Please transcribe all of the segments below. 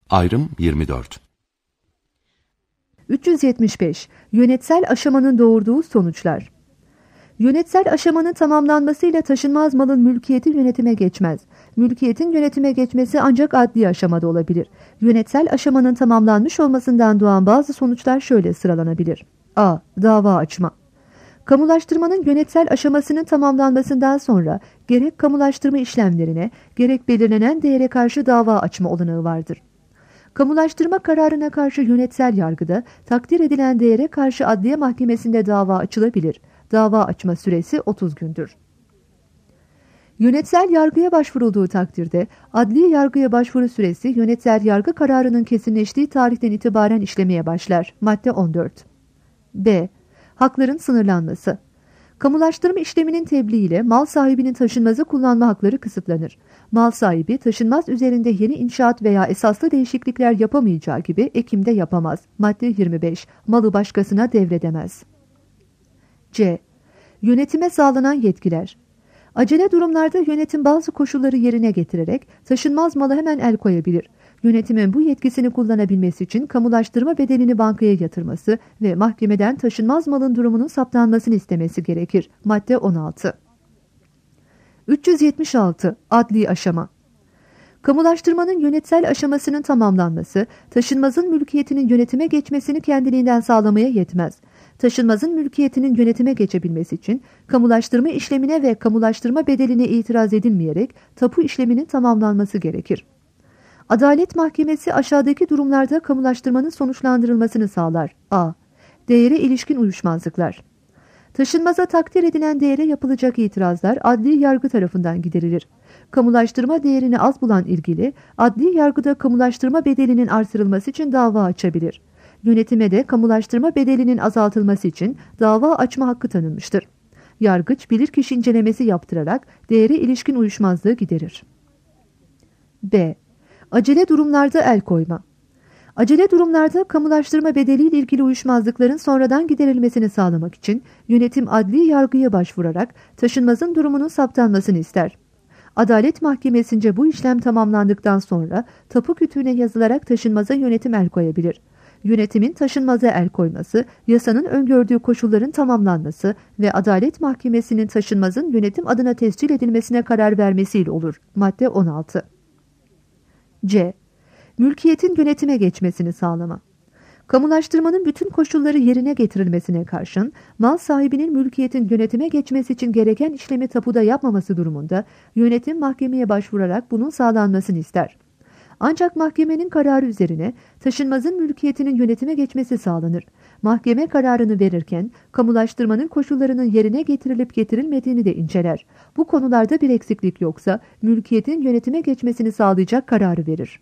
Ayrım 24. 375. Yönetsel aşamanın doğurduğu sonuçlar. Yönetsel aşamanın tamamlanmasıyla taşınmaz malın mülkiyeti yönetime geçmez. Mülkiyetin yönetime geçmesi ancak adli aşamada olabilir. Yönetsel aşamanın tamamlanmış olmasından doğan bazı sonuçlar şöyle sıralanabilir. A. Dava açma. Kamulaştırmanın yönetsel aşamasının tamamlanmasından sonra gerek kamulaştırma işlemlerine gerek belirlenen değere karşı dava açma olanağı vardır. Kamulaştırma kararına karşı yönetsel yargıda takdir edilen değere karşı adliye mahkemesinde dava açılabilir. Dava açma süresi 30 gündür. Yönetsel yargıya başvurulduğu takdirde adli yargıya başvuru süresi yönetsel yargı kararının kesinleştiği tarihten itibaren işlemeye başlar. Madde 14. B. Hakların sınırlanması. Kamulaştırma işleminin tebliğiyle mal sahibinin taşınmazı kullanma hakları kısıtlanır. Mal sahibi taşınmaz üzerinde yeni inşaat veya esaslı değişiklikler yapamayacağı gibi ekimde yapamaz. Madde 25. Malı başkasına devredemez. C. Yönetime sağlanan yetkiler. Acele durumlarda yönetim bazı koşulları yerine getirerek taşınmaz mala hemen el koyabilir. Yönetimin bu yetkisini kullanabilmesi için kamulaştırma bedelini bankaya yatırması ve mahkemeden taşınmaz malın durumunun saptanmasını istemesi gerekir. Madde 16. 376. Adli aşama. Kamulaştırmanın yönetsel aşamasının tamamlanması, taşınmazın mülkiyetinin yönetime geçmesini kendiliğinden sağlamaya yetmez. Taşınmazın mülkiyetinin yönetime geçebilmesi için kamulaştırma işlemine ve kamulaştırma bedeline itiraz edilmeyerek tapu işleminin tamamlanması gerekir. Adalet Mahkemesi aşağıdaki durumlarda kamulaştırmanın sonuçlandırılmasını sağlar. A. Değere ilişkin uyuşmazlıklar. Taşınmaza takdir edilen değere yapılacak itirazlar adli yargı tarafından giderilir. Kamulaştırma değerini az bulan ilgili, adli yargıda kamulaştırma bedelinin artırılması için dava açabilir. Yönetime de kamulaştırma bedelinin azaltılması için dava açma hakkı tanınmıştır. Yargıç bilirkişi incelemesi yaptırarak değere ilişkin uyuşmazlığı giderir. B. Acele durumlarda el koyma. Acele durumlarda kamulaştırma bedeliyle ilgili uyuşmazlıkların sonradan giderilmesini sağlamak için yönetim adli yargıya başvurarak taşınmazın durumunun saptanmasını ister. Adalet Mahkemesi'nce bu işlem tamamlandıktan sonra tapu kütüğüne yazılarak taşınmaza yönetim el koyabilir. Yönetimin taşınmaza el koyması, yasanın öngördüğü koşulların tamamlanması ve Adalet Mahkemesi'nin taşınmazın yönetim adına tescil edilmesine karar vermesiyle olur. Madde 16. C. Mülkiyetin yönetime geçmesini sağlama. Kamulaştırmanın bütün koşulları yerine getirilmesine karşın, mal sahibinin mülkiyetin yönetime geçmesi için gereken işlemi tapuda yapmaması durumunda yönetim mahkemeye başvurarak bunun sağlanmasını ister. Ancak mahkemenin kararı üzerine taşınmazın mülkiyetinin yönetime geçmesi sağlanır. Mahkeme kararını verirken kamulaştırmanın koşullarının yerine getirilip getirilmediğini de inceler. Bu konularda bir eksiklik yoksa mülkiyetin yönetime geçmesini sağlayacak kararı verir.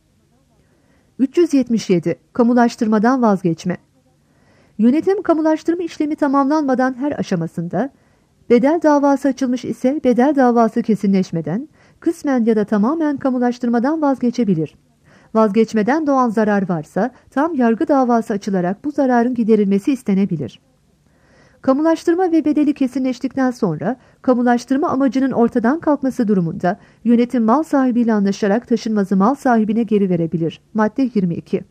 377. Kamulaştırmadan vazgeçme. Yönetim kamulaştırma işlemi tamamlanmadan her aşamasında, bedel davası açılmış ise bedel davası kesinleşmeden, kısmen ya da tamamen kamulaştırmadan vazgeçebilir. Vazgeçmeden doğan zarar varsa tam yargı davası açılarak bu zararın giderilmesi istenebilir. Kamulaştırma ve bedeli kesinleştikten sonra kamulaştırma amacının ortadan kalkması durumunda yönetim mal sahibiyle anlaşarak taşınmazı mal sahibine geri verebilir. Madde 22.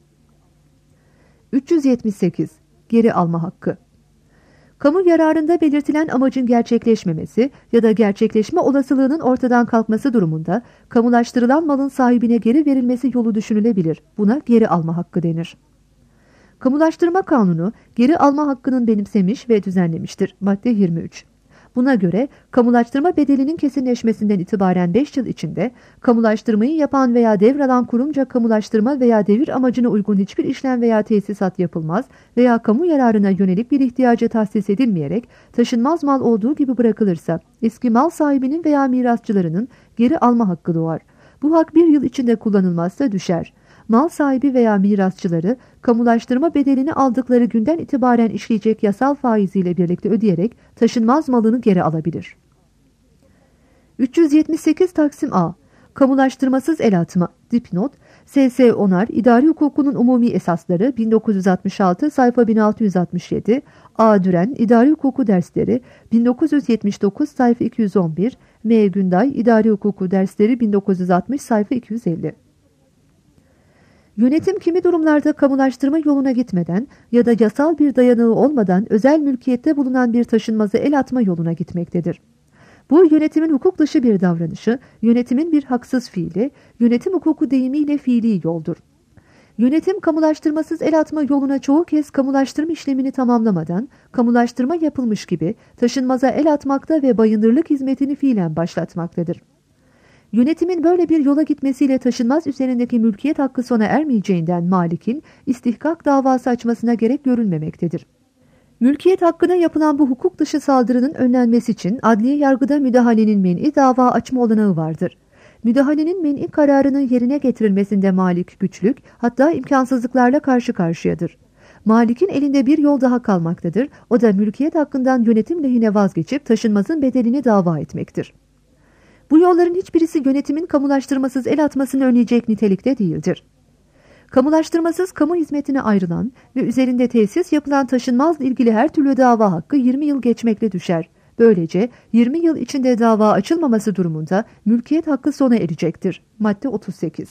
378. Geri alma hakkı. Kamu yararında belirtilen amacın gerçekleşmemesi ya da gerçekleşme olasılığının ortadan kalkması durumunda kamulaştırılan malın sahibine geri verilmesi yolu düşünülebilir. Buna geri alma hakkı denir. Kamulaştırma Kanunu geri alma hakkının benimsemiş ve düzenlemiştir. Madde 23. Buna göre kamulaştırma bedelinin kesinleşmesinden itibaren 5 yıl içinde kamulaştırmayı yapan veya devralan kurumca kamulaştırma veya devir amacına uygun hiçbir işlem veya tesisat yapılmaz veya kamu yararına yönelik bir ihtiyaca tahsis edilmeyerek taşınmaz mal olduğu gibi bırakılırsa eski mal sahibinin veya mirasçılarının geri alma hakkı doğar. Bu hak 1 yıl içinde kullanılmazsa düşer. Mal sahibi veya mirasçıları kamulaştırma bedelini aldıkları günden itibaren işleyecek yasal faiziyle birlikte ödeyerek taşınmaz malını geri alabilir. 378 Taksim A. Kamulaştırmasız el atma. Dipnot: S.S. Onar, İdari Hukukunun Umumi Esasları 1966 sayfa 1667, A. Düren, İdari Hukuku Dersleri 1979 sayfa 211, M. Günday, İdari Hukuku Dersleri 1960 sayfa 250. Yönetim kimi durumlarda kamulaştırma yoluna gitmeden ya da yasal bir dayanağı olmadan özel mülkiyette bulunan bir taşınmazı el atma yoluna gitmektedir. Bu yönetimin hukuk dışı bir davranışı, yönetimin bir haksız fiili, yönetim hukuku deyimiyle fiili yoldur. Yönetim kamulaştırmasız el atma yoluna çoğu kez kamulaştırma işlemini tamamlamadan, kamulaştırma yapılmış gibi taşınmaza el atmakta ve bayındırlık hizmetini fiilen başlatmaktadır. Yönetimin böyle bir yola gitmesiyle taşınmaz üzerindeki mülkiyet hakkı sona ermeyeceğinden malikin istihkak davası açmasına gerek görülmemektedir. Mülkiyet hakkına yapılan bu hukuk dışı saldırının önlenmesi için adliye yargıda müdahalenin men'i dava açma olanağı vardır. Müdahalenin men'i kararının yerine getirilmesinde malik güçlük, hatta imkansızlıklarla karşı karşıyadır. Malikin elinde bir yol daha kalmaktadır, o da mülkiyet hakkından yönetim lehine vazgeçip taşınmazın bedelini dava etmektir. Bu yolların hiçbirisi yönetimin kamulaştırmasız el atmasını önleyecek nitelikte değildir. Kamulaştırmasız kamu hizmetine ayrılan ve üzerinde tesis yapılan taşınmazla ilgili her türlü dava hakkı 20 yıl geçmekle düşer. Böylece 20 yıl içinde dava açılmaması durumunda mülkiyet hakkı sona erecektir. Madde 38.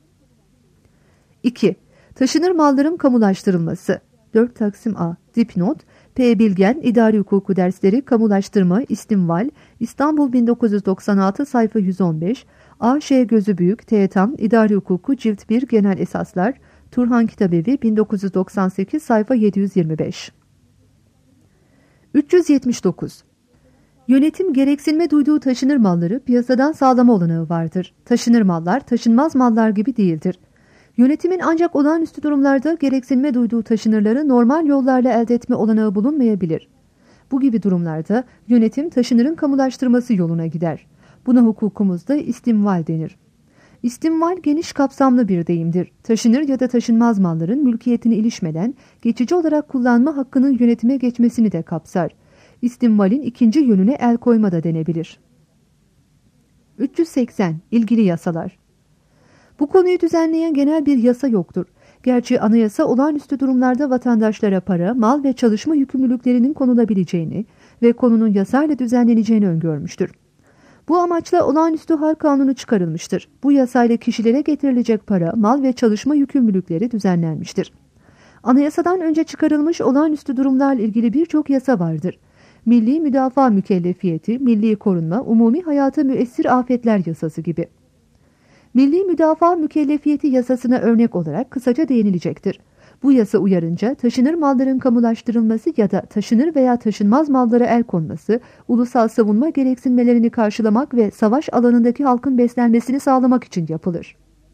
2. Taşınır malların kamulaştırılması. 4 Taksim A. Dipnot P. Bilgen, İdari Hukuku Dersleri, Kamulaştırma, İstimval, İstanbul 1996, sayfa 115, A. Ş. Gözübüyük, T. Tam, İdari Hukuku, Cilt 1, Genel Esaslar, Turhan Kitabevi, 1998, sayfa 725. 379. Yönetim gereksinme duyduğu taşınır malları piyasadan sağlama olanağı vardır. Taşınır mallar, taşınmaz mallar gibi değildir. Yönetimin ancak olağanüstü durumlarda gereksinme duyduğu taşınırları normal yollarla elde etme olanağı bulunmayabilir. Bu gibi durumlarda yönetim taşınırın kamulaştırması yoluna gider. Buna hukukumuzda istimval denir. İstimval geniş kapsamlı bir deyimdir. Taşınır ya da taşınmaz malların mülkiyetine ilişmeden geçici olarak kullanma hakkının yönetime geçmesini de kapsar. İstimvalin ikinci yönüne el koyma da denebilir. 380. İlgili yasalar. Bu konuyu düzenleyen genel bir yasa yoktur. Gerçi anayasa olağanüstü durumlarda vatandaşlara para, mal ve çalışma yükümlülüklerinin konulabileceğini ve konunun yasayla düzenleneceğini öngörmüştür. Bu amaçla olağanüstü hal kanunu çıkarılmıştır. Bu yasayla kişilere getirilecek para, mal ve çalışma yükümlülükleri düzenlenmiştir. Anayasadan önce çıkarılmış olağanüstü durumlarla ilgili birçok yasa vardır. Milli Müdafaa Mükellefiyeti, Milli Korunma, Umumi Hayata Müessir Afetler Yasası gibi. Milli Müdafaa Mükellefiyeti yasasına örnek olarak kısaca değinilecektir. Bu yasa uyarınca taşınır malların kamulaştırılması ya da taşınır veya taşınmaz mallara el konması, ulusal savunma gereksinmelerini karşılamak ve savaş alanındaki halkın beslenmesini sağlamak için yapılır.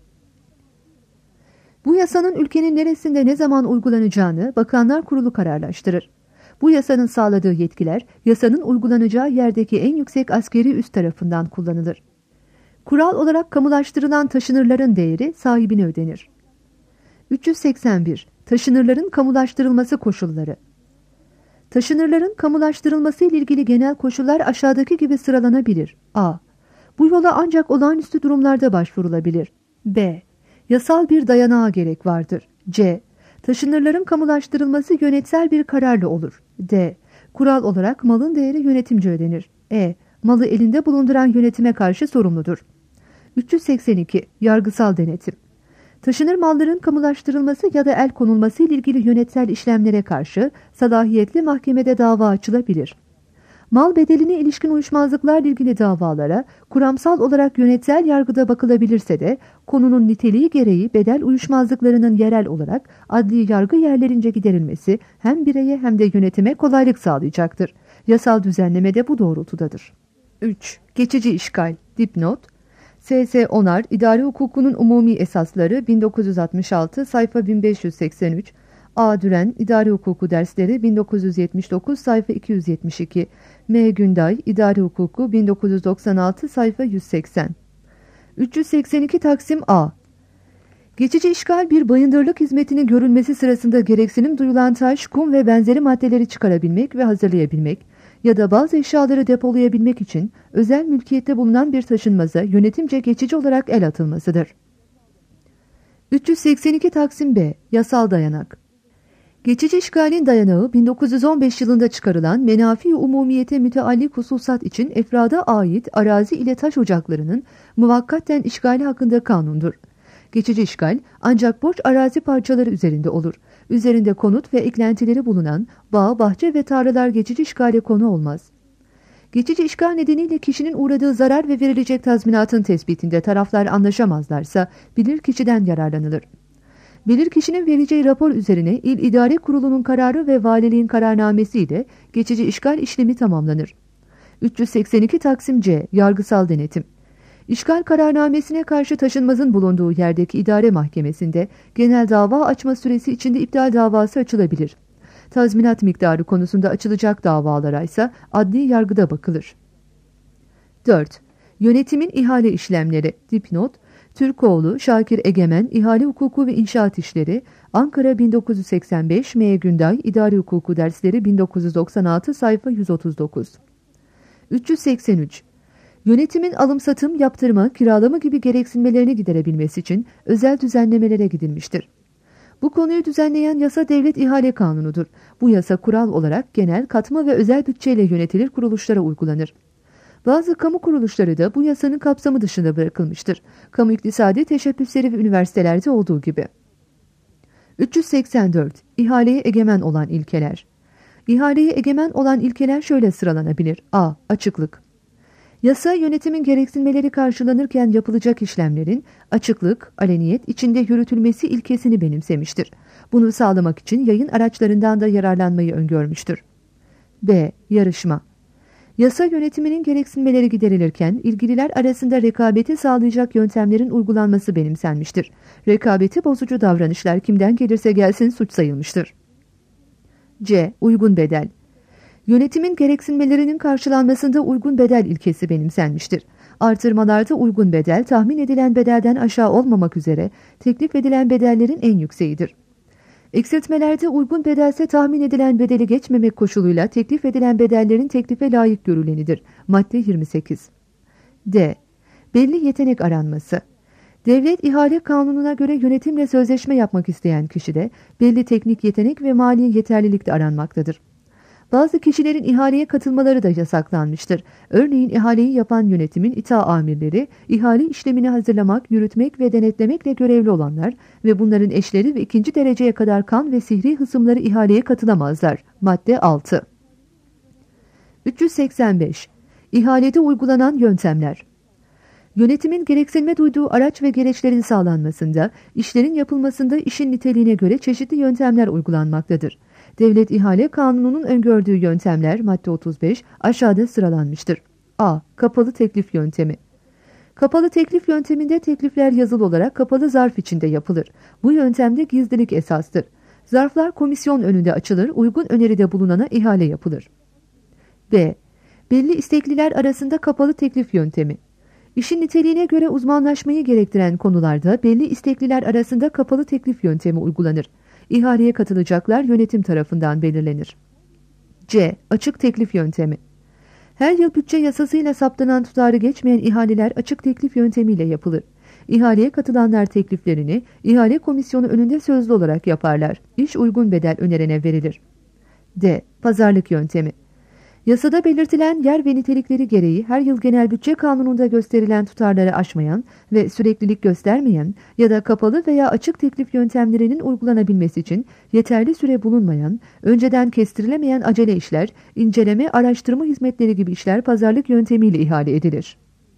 Bu yasanın ülkenin neresinde ne zaman uygulanacağını Bakanlar Kurulu kararlaştırır. Bu yasanın sağladığı yetkiler, yasanın uygulanacağı yerdeki en yüksek askeri üs tarafından kullanılır. Kural olarak kamulaştırılan taşınırların değeri sahibine ödenir. 381. Taşınırların kamulaştırılması koşulları. Taşınırların kamulaştırılması ile ilgili genel koşullar aşağıdaki gibi sıralanabilir. A. Bu yola ancak olağanüstü durumlarda başvurulabilir. B. Yasal bir dayanağa gerek vardır. C. Taşınırların kamulaştırılması yönetsel bir kararla olur. D. Kural olarak malın değeri yönetimce ödenir. E. Malı elinde bulunduran yönetime karşı sorumludur. 382. Yargısal denetim. Taşınır malların kamulaştırılması ya da el konulması ile ilgili yönetsel işlemlere karşı salahiyetli mahkemede dava açılabilir. Mal bedeline ilişkin uyuşmazlıklarla ilgili davalara kuramsal olarak yönetsel yargıda bakılabilirse de konunun niteliği gereği bedel uyuşmazlıklarının yerel olarak adli yargı yerlerince giderilmesi hem bireye hem de yönetime kolaylık sağlayacaktır. Yasal düzenleme de bu doğrultudadır. 3. Geçici işgal. Dipnot S.S. Onar, İdari Hukukunun Umumi Esasları 1966, sayfa 1583, A. Düren, İdari Hukuku Dersleri 1979, sayfa 272, M. Günday, İdari Hukuku 1996, sayfa 180. 382 Taksim A. Geçici işgal bir bayındırlık hizmetinin görülmesi sırasında gereksinim duyulan taş, kum ve benzeri maddeleri çıkarabilmek ve hazırlayabilmek ya da bazı eşyaları depolayabilmek için özel mülkiyette bulunan bir taşınmaza yönetimce geçici olarak el atılmasıdır. 382 Taksim B. Yasal dayanak. Geçici işgalin dayanağı 1915 yılında çıkarılan menafi umumiyete müteallik hususat için efrada ait arazi ile taş ocaklarının muvakkaten işgali hakkında kanundur. Geçici işgal ancak boş arazi parçaları üzerinde olur. Üzerinde konut ve eklentileri bulunan bağ, bahçe ve tarlalar geçici işgale konu olmaz. Geçici işgal nedeniyle kişinin uğradığı zarar ve verilecek tazminatın tespitinde taraflar anlaşamazlarsa bilirkişiden yararlanılır. Bilirkişinin vereceği rapor üzerine İl İdare Kurulu'nun kararı ve valiliğin kararnamesiyle geçici işgal işlemi tamamlanır. 382 Taksim C. Yargısal denetim. İşgal kararnamesine karşı taşınmazın bulunduğu yerdeki idare mahkemesinde genel dava açma süresi içinde iptal davası açılabilir. Tazminat miktarı konusunda açılacak davalara ise adli yargıda bakılır. 4. Yönetimin ihale işlemleri. Dipnot: Türkoğlu, Şakir Egemen, İhale Hukuku ve İnşaat İşleri, Ankara 1985, M. Günday, İdari Hukuku Dersleri 1996, sayfa 139. 383. Yönetimin alım-satım, yaptırma, kiralama gibi gereksinmelerini giderebilmesi için özel düzenlemelere gidilmiştir. Bu konuyu düzenleyen yasa Devlet İhale Kanunu'dur. Bu yasa kural olarak genel, katma ve özel bütçeyle yönetilir kuruluşlara uygulanır. Bazı kamu kuruluşları da bu yasanın kapsamı dışında bırakılmıştır. Kamu iktisadi teşebbüsleri ve üniversitelerde olduğu gibi. 384. İhaleye egemen olan ilkeler. İhaleye egemen olan ilkeler şöyle sıralanabilir. A. Açıklık. Yasa yönetimin gereksinmeleri karşılanırken yapılacak işlemlerin açıklık, aleniyet içinde yürütülmesi ilkesini benimsemiştir. Bunu sağlamak için yayın araçlarından da yararlanmayı öngörmüştür. B. Yarışma. Yasa yönetiminin gereksinmeleri giderilirken ilgililer arasında rekabeti sağlayacak yöntemlerin uygulanması benimsenmiştir. Rekabeti bozucu davranışlar kimden gelirse gelsin suç sayılmıştır. C. Uygun bedel. Yönetimin gereksinmelerinin karşılanmasında uygun bedel ilkesi benimsenmiştir. Artırmalarda uygun bedel, tahmin edilen bedelden aşağı olmamak üzere teklif edilen bedellerin en yükseğidir. Eksiltmelerde uygun bedelse tahmin edilen bedeli geçmemek koşuluyla teklif edilen bedellerin teklife layık görülenidir. Madde 28. D. Belli yetenek aranması. Devlet İhale Kanunu'na göre yönetimle sözleşme yapmak isteyen kişide belli teknik yetenek ve mali yeterlilik de aranmaktadır. Bazı kişilerin ihaleye katılmaları da yasaklanmıştır. Örneğin ihaleyi yapan yönetimin İTA amirleri, ihale işlemini hazırlamak, yürütmek ve denetlemekle görevli olanlar ve bunların eşleri ve ikinci dereceye kadar kan ve sihri hısımları ihaleye katılamazlar. Madde 6. 385. İhalede uygulanan yöntemler. Yönetimin gereksinme duyduğu araç ve gereçlerin sağlanmasında, işlerin yapılmasında işin niteliğine göre çeşitli yöntemler uygulanmaktadır. Devlet İhale Kanunu'nun öngördüğü yöntemler madde 35 aşağıda sıralanmıştır. A. Kapalı teklif yöntemi. Kapalı teklif yönteminde teklifler yazılı olarak kapalı zarf içinde yapılır. Bu yöntemde gizlilik esastır. Zarflar komisyon önünde açılır, uygun öneride bulunana ihale yapılır. B. Belli istekliler arasında kapalı teklif yöntemi. İşin niteliğine göre uzmanlaşmayı gerektiren konularda belli istekliler arasında kapalı teklif yöntemi uygulanır. İhaleye katılacaklar yönetim tarafından belirlenir. C. Açık teklif yöntemi. Her yıl bütçe yasasıyla saptanan tutarı geçmeyen ihaleler açık teklif yöntemiyle yapılır. İhaleye katılanlar tekliflerini ihale komisyonu önünde sözlü olarak yaparlar. İş uygun bedel önerene verilir. D. Pazarlık yöntemi. Yasada belirtilen yer ve nitelikleri gereği her yıl genel bütçe kanununda gösterilen tutarları aşmayan ve süreklilik göstermeyen ya da kapalı veya açık teklif yöntemlerinin uygulanabilmesi için yeterli süre bulunmayan, önceden kestirilemeyen acele işler, inceleme, araştırma hizmetleri gibi işler pazarlık yöntemiyle ihale edilir.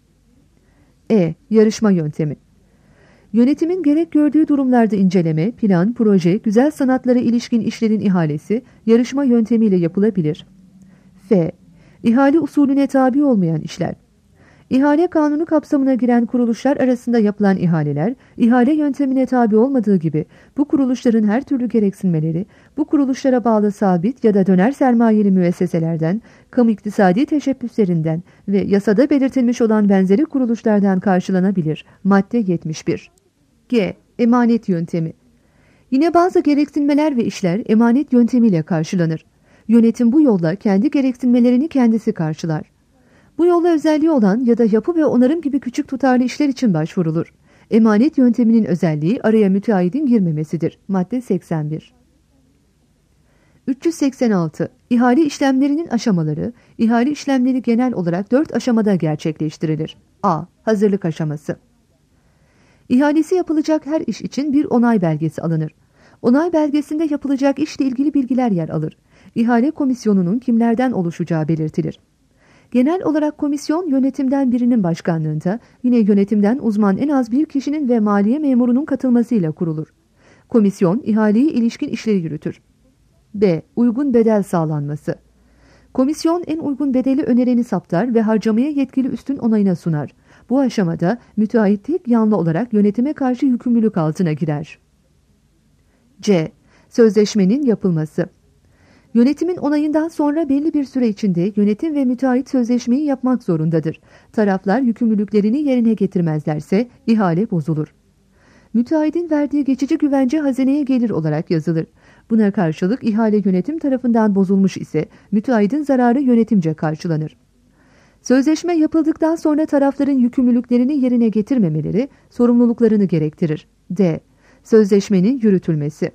E. Yarışma yöntemi. Yönetimin gerek gördüğü durumlarda inceleme, plan, proje, güzel sanatlara ilişkin işlerin ihalesi yarışma yöntemiyle yapılabilir. F. İhale usulüne tabi olmayan işler. İhale kanunu kapsamına giren kuruluşlar arasında yapılan ihaleler, ihale yöntemine tabi olmadığı gibi bu kuruluşların her türlü gereksinmeleri, bu kuruluşlara bağlı sabit ya da döner sermayeli müesseselerden, kamu iktisadi teşebbüslerinden ve yasada belirtilmiş olan benzeri kuruluşlardan karşılanabilir. Madde 71. G. Emanet yöntemi. Yine bazı gereksinmeler ve işler emanet yöntemiyle karşılanır. Yönetim bu yolla kendi gereksinmelerini kendisi karşılar. Bu yolla özelliği olan ya da yapı ve onarım gibi küçük tutarlı işler için başvurulur. Emanet yönteminin özelliği araya müteahhidin girmemesidir. Madde 81. 386. İhale işlemlerinin aşamaları. İhale işlemleri genel olarak 4 aşamada gerçekleştirilir. A. Hazırlık aşaması. İhalesi yapılacak her iş için bir onay belgesi alınır. Onay belgesinde yapılacak işle ilgili bilgiler yer alır. İhale komisyonunun kimlerden oluşacağı belirtilir. Genel olarak komisyon yönetimden birinin başkanlığında, yine yönetimden uzman en az bir kişinin ve maliye memurunun katılmasıyla kurulur. Komisyon ihaleye ilişkin işleri yürütür. B. Uygun bedel sağlanması. Komisyon en uygun bedeli önereni saptar ve harcamaya yetkili üstün onayına sunar. Bu aşamada müteahhit tek yanlı olarak yönetime karşı yükümlülük altına girer. C. Sözleşmenin yapılması. Yönetimin onayından sonra belli bir süre içinde yönetim ve müteahhit sözleşmeyi yapmak zorundadır. Taraflar yükümlülüklerini yerine getirmezlerse ihale bozulur. Müteahhitin verdiği geçici güvence hazineye gelir olarak yazılır. Buna karşılık ihale yönetim tarafından bozulmuş ise müteahhitin zararı yönetimce karşılanır. Sözleşme yapıldıktan sonra tarafların yükümlülüklerini yerine getirmemeleri sorumluluklarını gerektirir. D. Sözleşmenin yürütülmesi.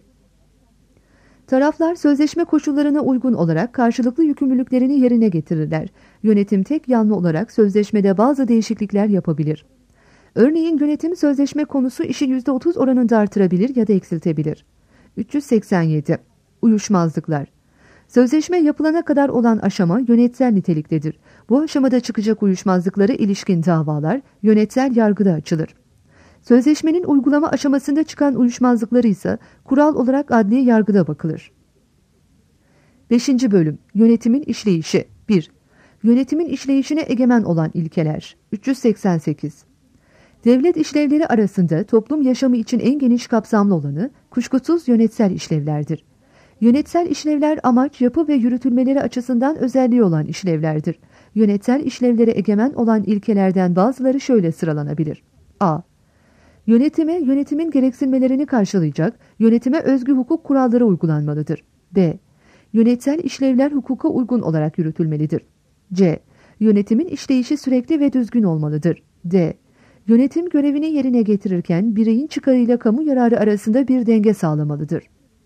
Taraflar sözleşme koşullarına uygun olarak karşılıklı yükümlülüklerini yerine getirirler. Yönetim tek yanlı olarak sözleşmede bazı değişiklikler yapabilir. Örneğin yönetim sözleşme konusu işi %30 oranında artırabilir ya da eksiltebilir. 387. Uyuşmazlıklar. Sözleşme yapılana kadar olan aşama yönetsel niteliktedir. Bu aşamada çıkacak uyuşmazlıklara ilişkin davalar yönetsel yargıda açılır. Sözleşmenin uygulama aşamasında çıkan uyuşmazlıkları ise kural olarak adli yargıda bakılır. 5. Bölüm. Yönetimin işleyişi. 1. Yönetimin işleyişine egemen olan ilkeler. 388. Devlet işlevleri arasında toplum yaşamı için en geniş kapsamlı olanı kuşkusuz yönetsel işlevlerdir. Yönetsel işlevler amaç, yapı ve yürütülmeleri açısından özelliği olan işlevlerdir. Yönetsel işlevlere egemen olan ilkelerden bazıları şöyle sıralanabilir. A. Yönetimin gereksinmelerini karşılayacak, yönetime özgü hukuk kuralları uygulanmalıdır. B. Yönetsel işlevler hukuka uygun olarak yürütülmelidir. C. Yönetimin işleyişi sürekli ve düzgün olmalıdır. D. Yönetim görevini yerine getirirken bireyin çıkarıyla kamu yararı arasında bir denge sağlamalıdır.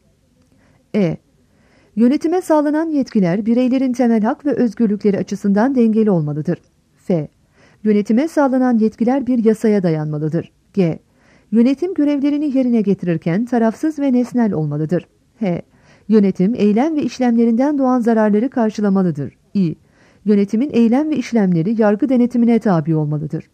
E. Yönetime sağlanan yetkiler bireylerin temel hak ve özgürlükleri açısından dengeli olmalıdır. F. Yönetime sağlanan yetkiler bir yasaya dayanmalıdır. G. Yönetim görevlerini yerine getirirken tarafsız ve nesnel olmalıdır. H. Yönetim eylem ve işlemlerinden doğan zararları karşılamalıdır. İ. Yönetimin eylem ve işlemleri yargı denetimine tabi olmalıdır.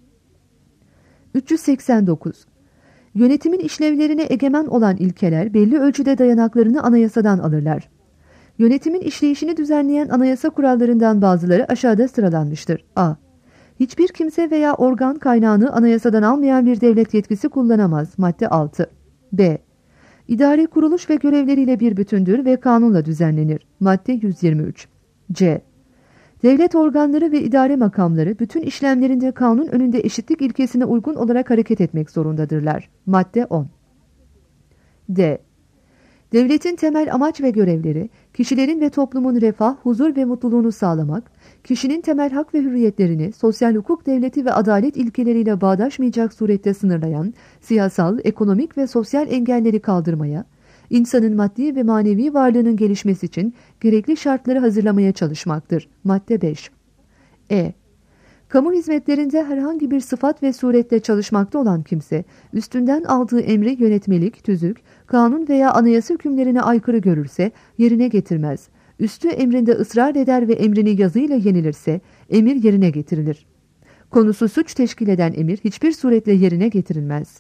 389. Yönetimin işlevlerine egemen olan ilkeler belli ölçüde dayanaklarını anayasadan alırlar. Yönetimin işleyişini düzenleyen anayasa kurallarından bazıları aşağıda sıralanmıştır. A. Hiçbir kimse veya organ kaynağını anayasadan almayan bir devlet yetkisi kullanamaz. Madde 6. B. İdare kuruluş ve görevleriyle bir bütündür ve kanunla düzenlenir. Madde 123. C. Devlet organları ve idare makamları bütün işlemlerinde kanun önünde eşitlik ilkesine uygun olarak hareket etmek zorundadırlar. Madde 10. D. Devletin temel amaç ve görevleri, kişilerin ve toplumun refah, huzur ve mutluluğunu sağlamak, kişinin temel hak ve hürriyetlerini sosyal hukuk devleti ve adalet ilkeleriyle bağdaşmayacak surette sınırlayan, siyasal, ekonomik ve sosyal engelleri kaldırmaya, insanın maddi ve manevi varlığının gelişmesi için gerekli şartları hazırlamaya çalışmaktır. Madde 5. E. Kamu hizmetlerinde herhangi bir sıfat ve surette çalışmakta olan kimse, üstünden aldığı emri yönetmelik, tüzük, kanun veya anayasa hükümlerine aykırı görürse yerine getirmez. Üstü emrinde ısrar eder ve emrini yazıyla yenilirse emir yerine getirilir. Konusu suç teşkil eden emir hiçbir suretle yerine getirilmez.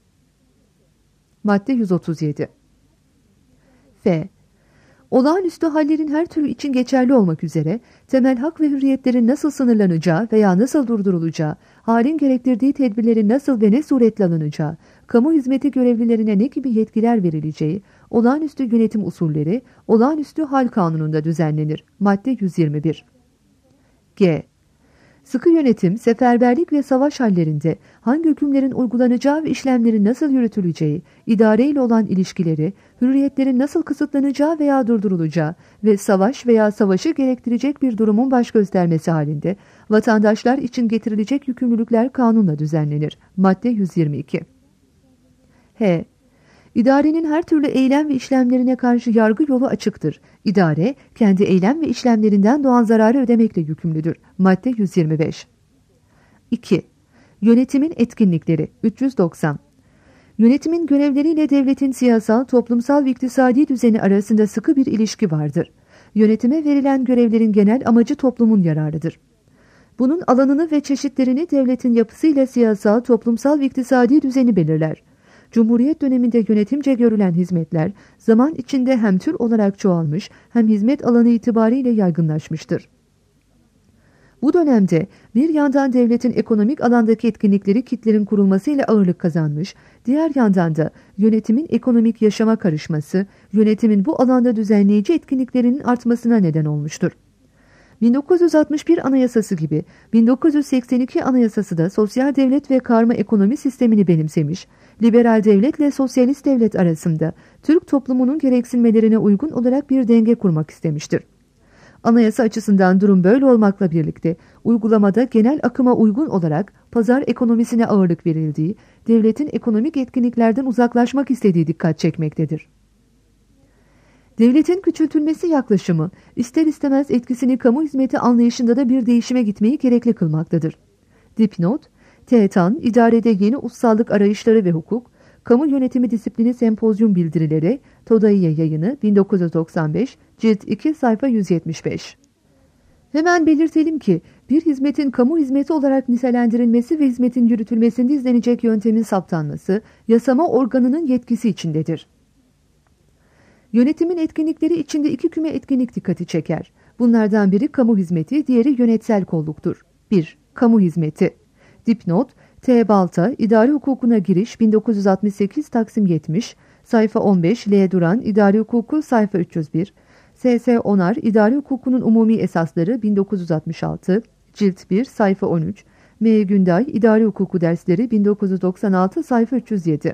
Madde 137. F. Olağanüstü hallerin her türü için geçerli olmak üzere temel hak ve hürriyetlerin nasıl sınırlanacağı veya nasıl durdurulacağı, halin gerektirdiği tedbirlerin nasıl ve ne suretle alınacağı, kamu hizmeti görevlilerine ne gibi yetkiler verileceği, olağanüstü yönetim usulleri, olağanüstü hal kanununda düzenlenir. Madde 121. G. Sıkı yönetim, seferberlik ve savaş hallerinde hangi hükümlerin uygulanacağı ve işlemlerin nasıl yürütüleceği, idareyle olan ilişkileri, hürriyetlerin nasıl kısıtlanacağı veya durdurulacağı ve savaş veya savaşı gerektirecek bir durumun baş göstermesi halinde vatandaşlar için getirilecek yükümlülükler kanunla düzenlenir. Madde 122. H. İdarenin her türlü eylem ve işlemlerine karşı yargı yolu açıktır. İdare, kendi eylem ve işlemlerinden doğan zararı ödemekle yükümlüdür. Madde 125. 2. Yönetimin etkinlikleri 390. Yönetimin görevleriyle devletin siyasal, toplumsal ve iktisadi düzeni arasında sıkı bir ilişki vardır. Yönetime verilen görevlerin genel amacı toplumun yararıdır. Bunun alanını ve çeşitlerini devletin yapısıyla siyasal, toplumsal ve iktisadi düzeni belirler. Cumhuriyet döneminde yönetimce görülen hizmetler zaman içinde hem tür olarak çoğalmış hem hizmet alanı itibariyle yaygınlaşmıştır. Bu dönemde bir yandan devletin ekonomik alandaki etkinlikleri kitlerin kurulmasıyla ağırlık kazanmış, diğer yandan da yönetimin ekonomik yaşama karışması, yönetimin bu alanda düzenleyici etkinliklerinin artmasına neden olmuştur. 1961 Anayasası gibi 1982 Anayasası da sosyal devlet ve karma ekonomi sistemini benimsemiş, liberal devletle sosyalist devlet arasında Türk toplumunun gereksinmelerine uygun olarak bir denge kurmak istemiştir. Anayasa açısından durum böyle olmakla birlikte uygulamada genel akıma uygun olarak pazar ekonomisine ağırlık verildiği, devletin ekonomik etkinliklerden uzaklaşmak istediği dikkat çekmektedir. Devletin küçültülmesi yaklaşımı ister istemez etkisini kamu hizmeti anlayışında da bir değişime gitmeyi gerekli kılmaktadır. Dipnot, TETAN, idarede yeni ussallık arayışları ve hukuk, kamu yönetimi disiplini sempozyum bildirileri, Todayı yayını 1995, cilt 2 sayfa 175. Hemen belirtelim ki bir hizmetin kamu hizmeti olarak nitelendirilmesi ve hizmetin yürütülmesinde izlenecek yöntemin saptanması yasama organının yetkisi içindedir. Yönetimin etkinlikleri içinde iki küme etkinlik dikkati çeker. Bunlardan biri kamu hizmeti, diğeri yönetsel kolluktur. 1. Kamu hizmeti. Dipnot, T. Balta, İdari Hukukuna Giriş 1968 Taksim 70, sayfa 15, L. Duran, İdari Hukuku, sayfa 301, S.S. Onar, İdari Hukukunun Umumi Esasları 1966, cilt 1, sayfa 13, M. Günday, İdari Hukuku Dersleri 1996, sayfa 307.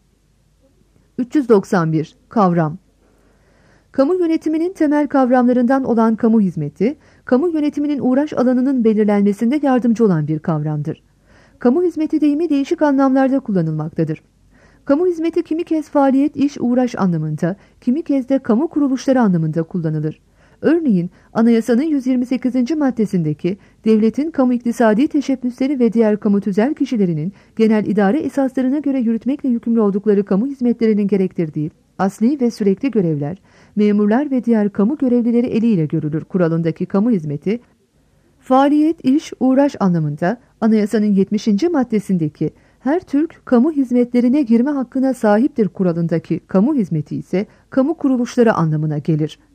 391. Kavram. Kamu yönetiminin temel kavramlarından olan kamu hizmeti, kamu yönetiminin uğraş alanının belirlenmesinde yardımcı olan bir kavramdır. Kamu hizmeti deyimi değişik anlamlarda kullanılmaktadır. Kamu hizmeti kimi kez faaliyet, iş, uğraş anlamında, kimi kez de kamu kuruluşları anlamında kullanılır. Örneğin Anayasanın 128. maddesindeki devletin kamu iktisadi teşebbüsleri ve diğer kamu tüzel kişilerinin genel idare esaslarına göre yürütmekle yükümlü oldukları kamu hizmetlerinin gerektirdiği asli ve sürekli görevler, memurlar ve diğer kamu görevlileri eliyle görülür kuralındaki kamu hizmeti, faaliyet, iş, uğraş anlamında Anayasanın 70. maddesindeki her Türk kamu hizmetlerine girme hakkına sahiptir kuralındaki kamu hizmeti ise kamu kuruluşları anlamına gelir.